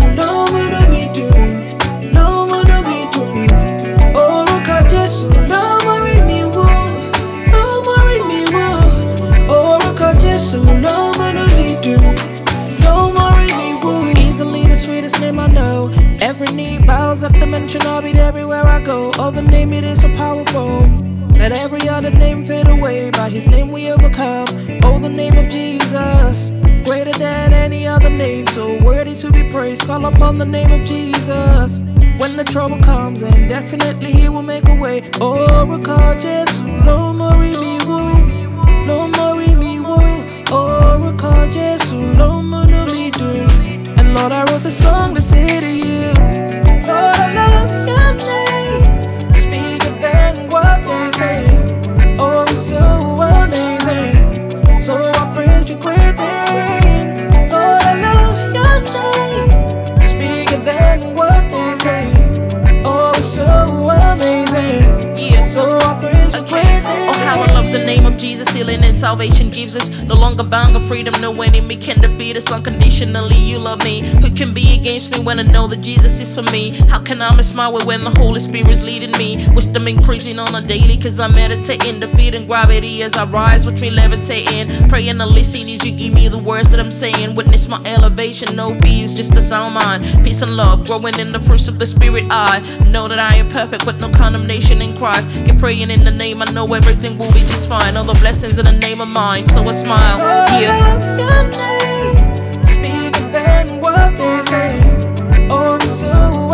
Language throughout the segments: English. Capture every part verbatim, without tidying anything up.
no múnú mi dùn, no múnú mi dùn. Orúkọ Jésù ló mórí mi wú, ló mórí mi wú. Orúkọ Jésù ló múnú mi dùn, ló mórí mi wú. Easily the sweetest name I know. Every knee bows at the mention of it everywhere I go. Oh, the name, it is so powerful. Let every other name fade away. By his name we overcome. Oh, the name of Jesus, greater than any other name, so worthy to be praised. Call upon the name of Jesus when the trouble comes, and definitely he will make a way. Orúkọ Jésù ló mórí mi wú, ló mórí mi wú. Orúkọ Jésù ló múnú mi dùn. And Lord, I wrote the song to say to you, Lord, I love your name. Speaker than what they say. Oh, it's so amazing. So I praise your great name. Lord, I love your name. Speaker than what they say. Oh, it's so amazing. Yeah. So I praise your Okay. great name. Oh, how I love the name of Jesus. Healing and salvation gives us no longer bound of freedom. No enemy can defeat us unconditionally. You love me. Who can be against me when I know that Jesus is for me? How can I miss my way when the Holy Spirit's leading me? Wisdom increasing on a daily, cause I'm meditating, defeating gravity as I rise with me levitating. Praying and listening as you give me the words that I'm saying. Witness my elevation, no peace, just a sound mind. Peace and love, growing in the fruits of the Spirit. I know that I am perfect, but no condemnation in Christ. Keep praying in the name, I know everything will be just fine. All the blessings in the name of mine, so I smile. Yeah. I love your name. Speaker than what they say. Oh, it's so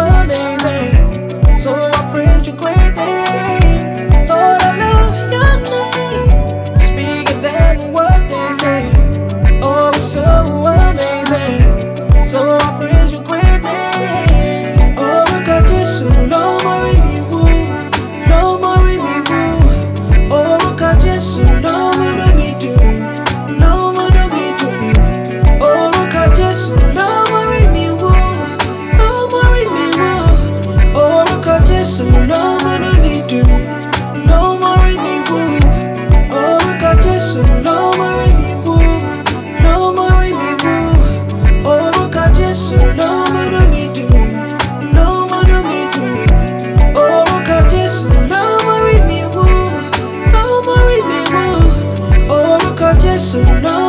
amazing. So I praise your great name. Lord, I love your name. Speaker than what they say. Oh, it's so amazing. So I praise your great name. Orúkọ Jésù ló mórí mi wú, ló mórí mi wú. Orúkọ Jésù ló múnú mi dùn, ló múnú mi dùn. Orúkọ Jésù ló mórí mi wú, ló mórí mi wú. Orúkọ Jésù ló múnú mi dùn, ló mórí mi wú. Orúkọ Jésù ló mórí mi wú, ló mórí mi wú. Orúkọ Jésù ló múnú mi dùn, ló múnú mi dùn. Orúkọ Jésù ló mórí mi wú, ló mórí mi wú. Orúkọ Jésù ló